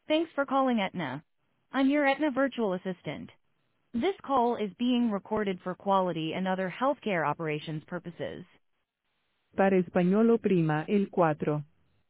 Thanks for calling Aetna. I'm your Aetna virtual assistant. This call is being recorded for quality and other healthcare operations purposes. Para español oprima el 4.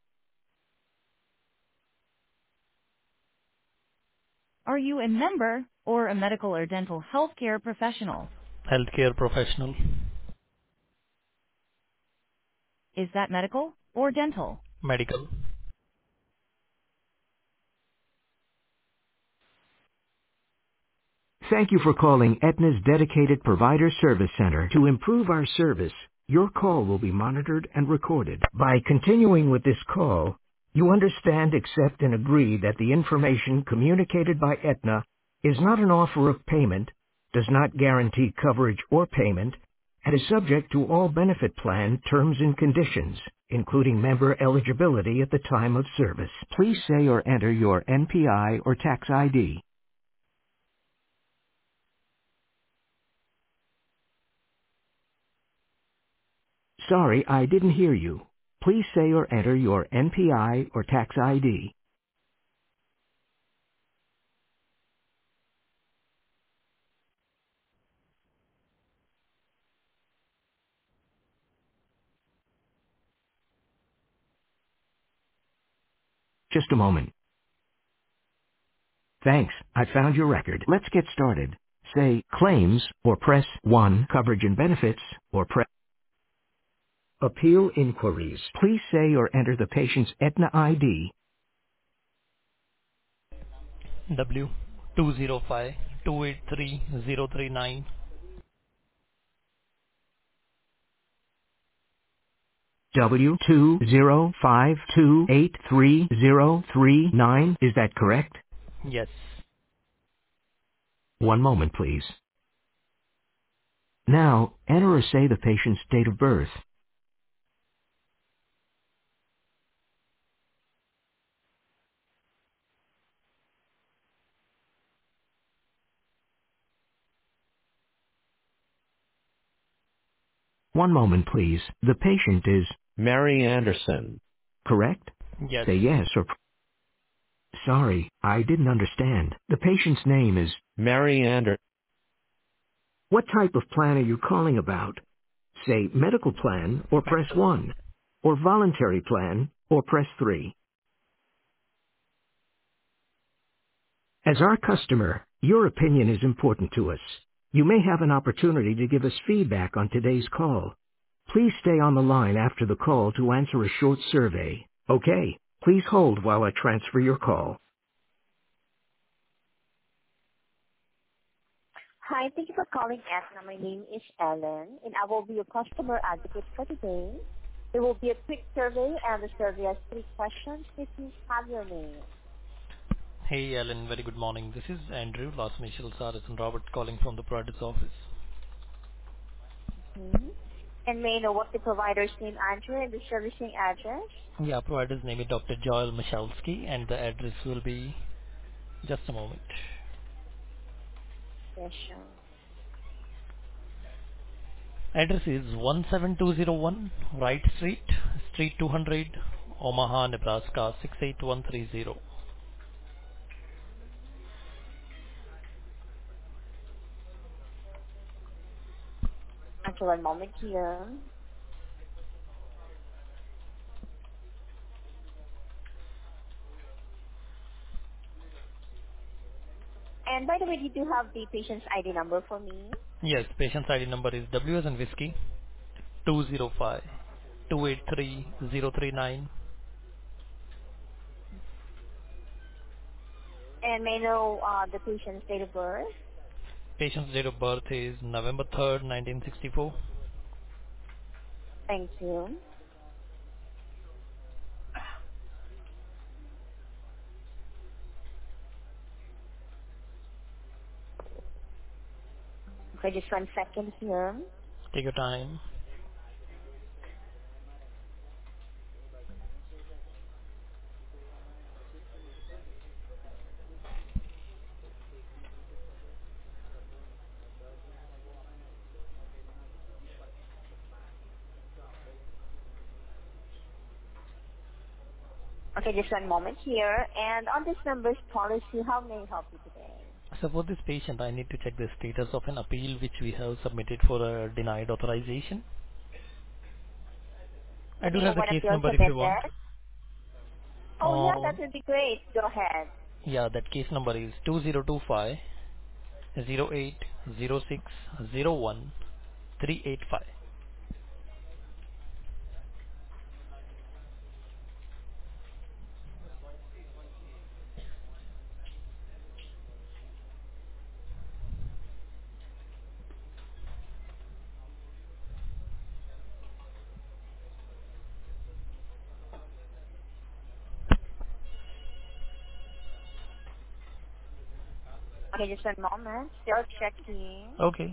Are you a member or a medical or dental healthcare professional? Healthcare professional. Is that medical or dental? Medical. Thank you for calling Aetna's dedicated provider service center. To improve our service, your call will be monitored and recorded. By continuing with this call, you understand, accept, and agree that the information communicated by Aetna is not an offer of payment, does not guarantee coverage or payment, and is subject to all benefit plan terms and conditions, including member eligibility at the time of service. Please say or enter your NPI or tax ID. Sorry, I didn't hear you. Please say or enter your NPI or tax ID. Just a moment. Thanks, I found your record. Let's get started. Say claims or press 1, coverage and benefits, or press appeal inquiries. Please say or enter the patient's Aetna ID. W 205283039. W2052833039. Is that correct? Yes. One moment, please. Now, enter or say the patient's date of birth. One moment, please. The patient is Mary Anderson. Correct? Yes. Say yes or sorry, I didn't understand. The patient's name is Mary Anderson. What type of plan are you calling about? Say medical plan or press Medical. 1. Or voluntary plan or press 3. As our customer, your opinion is important to us. You may have an opportunity to give us feedback on today's call. Please stay on the line after the call to answer a short survey. Okay, please hold while I transfer your call. Hi, thank you for calling Aetna. My name is Ellen, and I will be your customer advocate for today. There will be a quick survey, and the survey has 3 questions. Please have your name. Hey Alan, very good morning. This is Andrew, last initials are and Robert calling from the provider's office. Hmm? And may I know what the provider's name, Andrew, and the servicing address? Yeah, provider's name is Dr. Joel Michalski and the address will be, just a moment. Yes, sure. Address is 17201 Wright Street, Street 200, Omaha, Nebraska 68130. Until one moment here. And by the way, you do have the patient's ID number for me. Yes, patient's ID number is W as in whiskey 205 283039. And may I know the patient's date of birth? Patient's date of birth is November 3rd, 1964. Thank you. Okay, just 1 second here. Take your time. Okay, just one moment here. And on this member's policy, how may I help you today? So for this patient, I need to check the status of an appeal which we have submitted for a denied authorization. I do May I know have the what case appeal number if you want. submitted? Oh, yeah, Uh, that would be great. Go ahead. yeah, that case number is 2025 0806 01 385. Okay, just one moment. Still checking. Okay.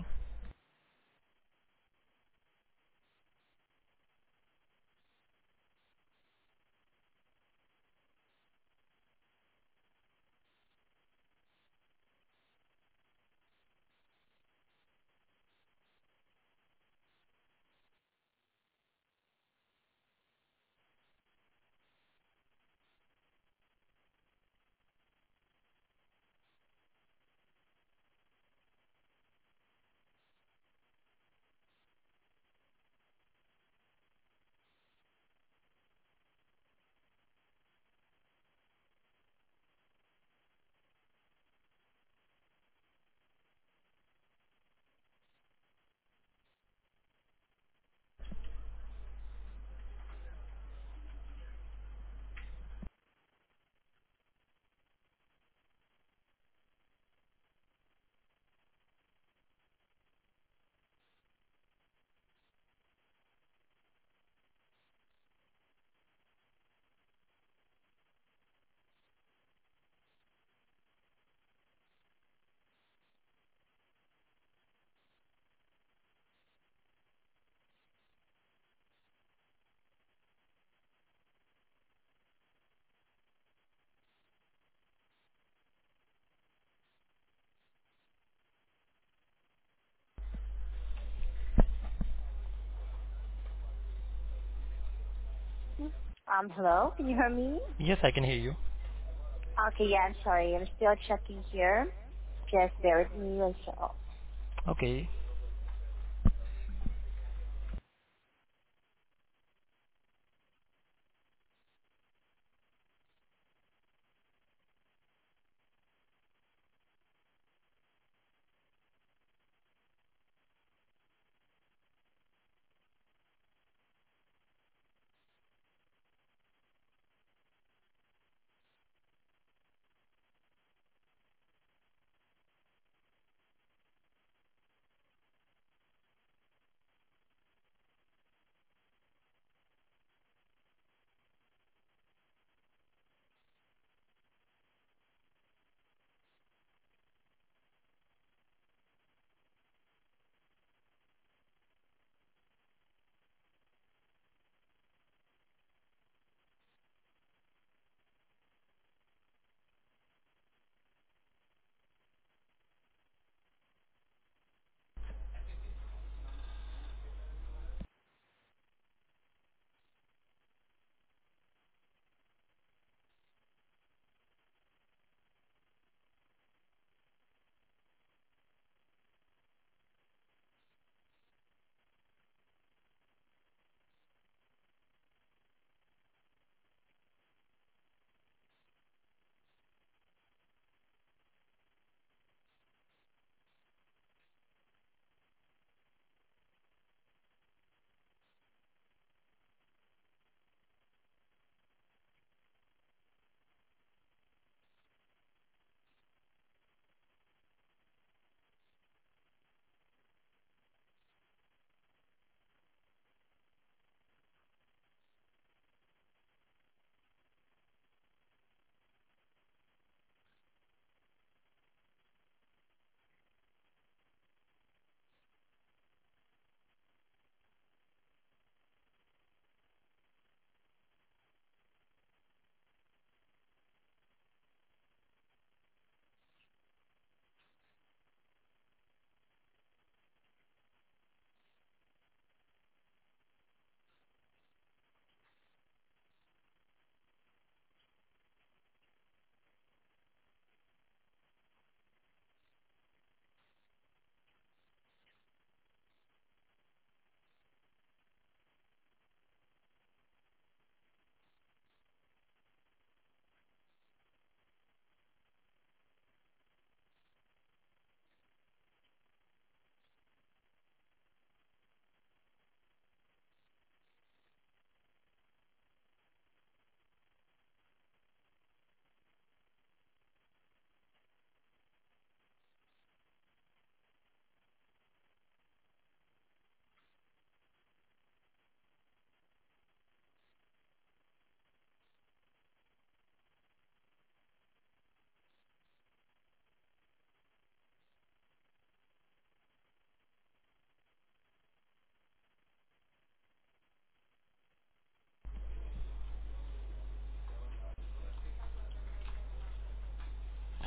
Hello, can you hear me? Yes, I can hear you. Okay, yeah, I'm sorry. I'm still checking here. Just bear with me also. Okay.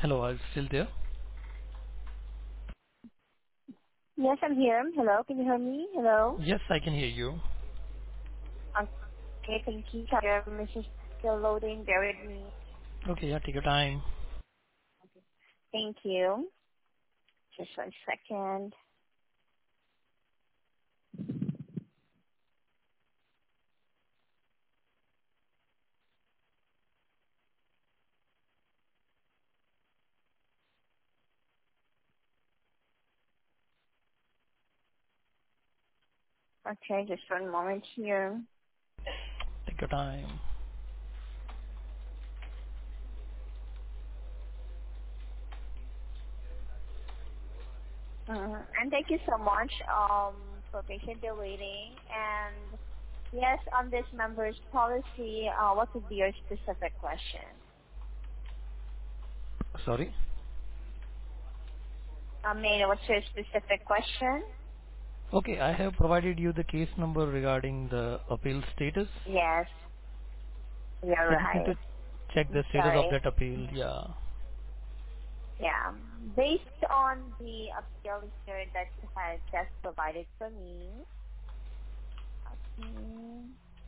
Hello, are you still there? Yes, I'm here. Hello, can you hear me? Hello? Yes, I can hear you. Okay, thank you. Sorry, Mrs. Still loading. Bear with me. Okay, yeah, take your time. Thank you. Just 1 second. Okay, just 1 moment here. Take your time. And thank you so much for patiently waiting. And yes, on this member's policy, what would be your specific question? Sorry? May I know what's your specific question? Okay, I have provided you the case number regarding the appeal status. Yes, you're I just need to right. check I'm the status of sorry. that appeal. Yeah, Yeah. Based on the appeal here that you had just provided for me, okay,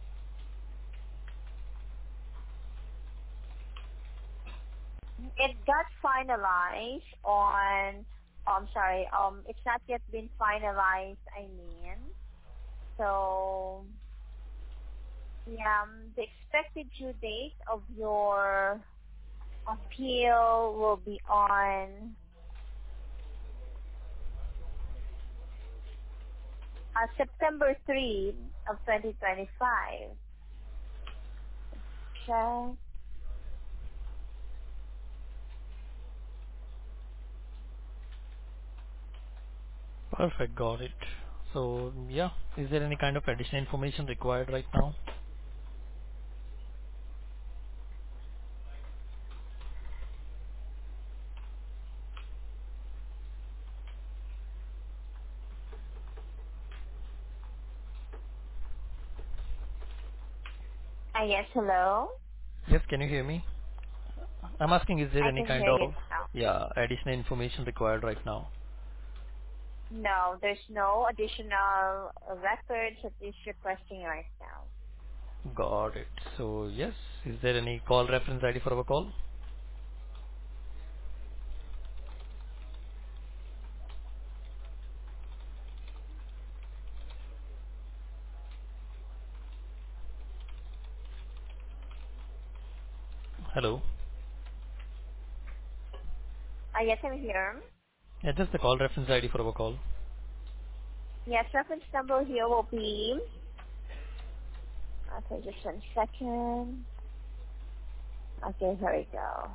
it got finalized on, I'm sorry, it's not yet been finalized, I mean. So, yeah, the expected due date of your appeal will be on September 3 of 2025. Check. perfect, got it. So, yeah, is there any kind of additional information required right now? Yes, hello? Yes, can you hear me? I'm asking, is there I any can kind hear you of, now. yeah, additional information required right now? No, there's no additional records that is requesting right now. Got it. So, yes, is there any call reference ID for our call? Hello? Yes, I'm here. Yeah, just the call reference ID for our call. Yes, reference number here will be, okay, just 1 second. Okay, here we go.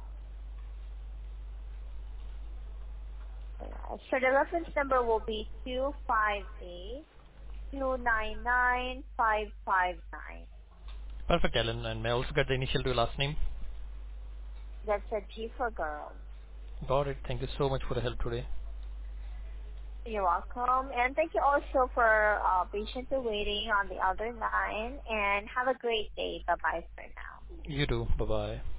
So the reference number will be 258299559. Perfect, Alan. And may I also get the initial to your last name? That's a G for girl. Got it. Thank you so much for the help today. You're welcome. And thank you also for patiently waiting on the other line. And have a great day. Bye-bye for now. You too. Bye-bye.